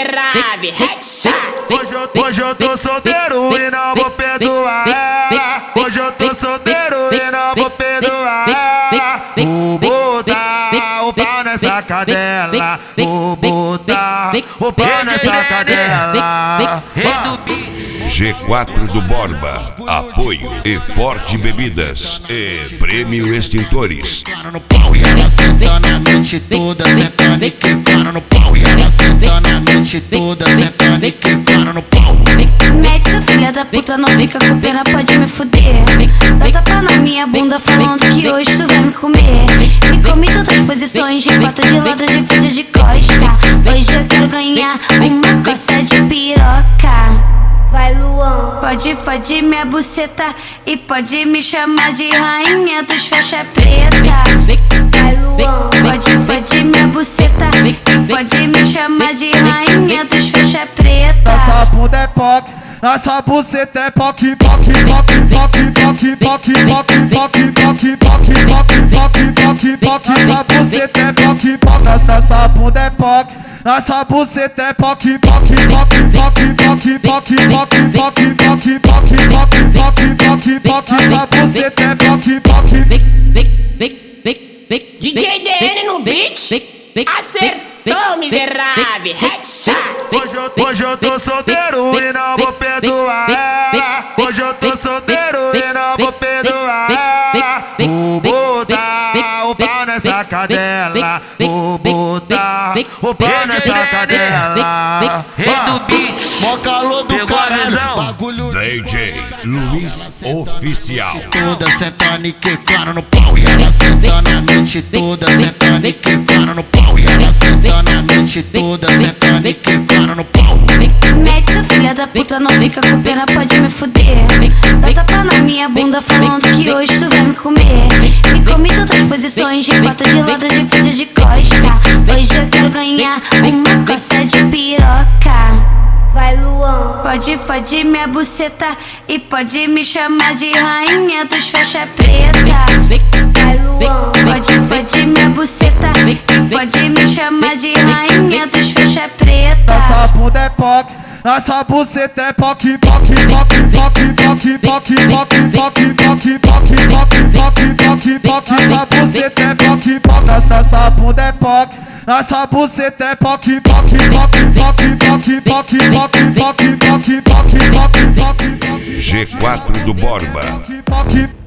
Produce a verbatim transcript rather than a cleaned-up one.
miserável, headshot. Hoje eu, hoje eu tô solteiro e não vou perdoar ela. Hoje eu tô solteiro e não vou perdoar ela. Vou botar o pau nessa cadela. Vou botar o pau nessa cadela. G quatro do Borba, apoio e Forte Bebidas e Prêmio Extintores. No pau e ela sentando a noite toda, sentando e quicando no pau. E ela sentando a noite toda, sentando e quicando no pau. Mete essa filha da puta, não fica com pena, pode me fuder. Dá tapa na minha bunda falando que hoje tu vai me comer. Me come em todas as posições, de quatro de lado, de frente, de costa. Hoje eu quero ganhar uma coça de piroca. Vai, Luan. Pode, pode minha buceta e pode me chamar de rainha dos faixa preta. Vai, Luan. Pode, pode minha buceta e pode me chamar de rainha dos faixa preta. Nossa bunda é poc, nossa buceta é poc, poc, poc, poc, poc, poc, poc, poc, poc, poc, poc, poc, poc, nossa buceta é poc, poc, nossa bunda é poc. Nossa buceta é poc, poc, poc, poc, poc, poc, poc, poc, poc, poc, poc, poc, poc, poc, nossa buceta é poc, poc. D J D N no beat, acertou miserável, headshot. Hoje eu, hoje eu tô solteiro e não vou perdoar ela. Hoje eu tô solteiro e não vou perdoar ela. Vou botar o pau nessa cadela. Vou botar o pau nessa cadela. Rei do beat, mó calor do caralho, bagulho D J Luiz Oficial. toda, sentando e quicando no pau. E ela sentando a noite toda, sentando e quicando no pau. E ela sentando a noite toda, sentando e quicando no pau. Mete essa filha da puta, não fica com pena, pode me fuder. Dá tapa na minha bunda falando que hoje tu vai me comer. Me come em todas as posições, de quatro de lado, de frente, de costa. Hoje eu quero ganhar uma coça de piroca. Vai, Luan. Pode, pode minha buceta e pode me chamar de rainha dos faixa preta. Vai, Luan. Pode, pode minha buceta e pode me chamar de rainha dos faixa preta. Nossa bunda é poc, nossa buceta é poc, poc, poc, poc, poc, poc, poc, poc, poc, poc, poc, poc, poc, nossa buceta é poc, poc, nossa bunda é poc, nossa buceta é poc, poc, poc, poc, poc, poc, poc, poc, poc, poc, poc, poc, G quatro do Borba. poc,